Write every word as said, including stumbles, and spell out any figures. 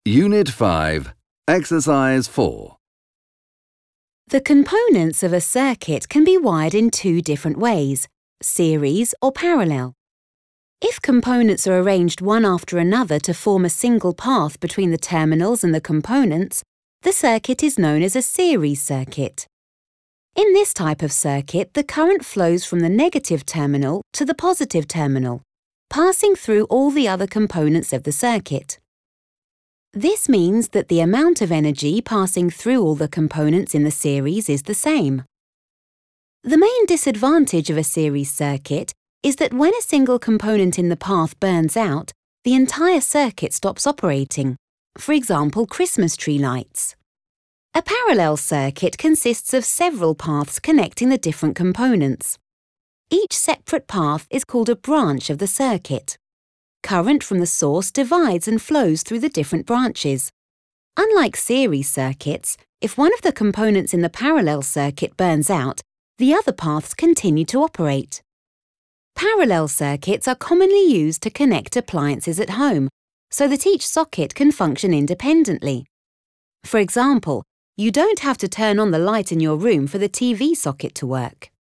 Unit five, Exercise four. The components of a circuit can be wired in two different ways, series or parallel. If components are arranged one after another to form a single path between the terminals and the components, the circuit is known as a series circuit. In this type of circuit, the current flows from the negative terminal to the positive terminal, passing through all the other components of the circuit. This means that the amount of energy passing through all the components in the series is the same. The main disadvantage of a series circuit is that when a single component in the path burns out, the entire circuit stops operating, for example, Christmas tree lights. A parallel circuit consists of several paths connecting the different components. Each separate path is called a branch of the circuit. Current from the source divides and flows through the different branches. Unlike series circuits, if one of the components in the parallel circuit burns out, the other paths continue to operate. Parallel circuits are commonly used to connect appliances at home, so that each socket can function independently. For example, you don't have to turn on the light in your room for the T V socket to work.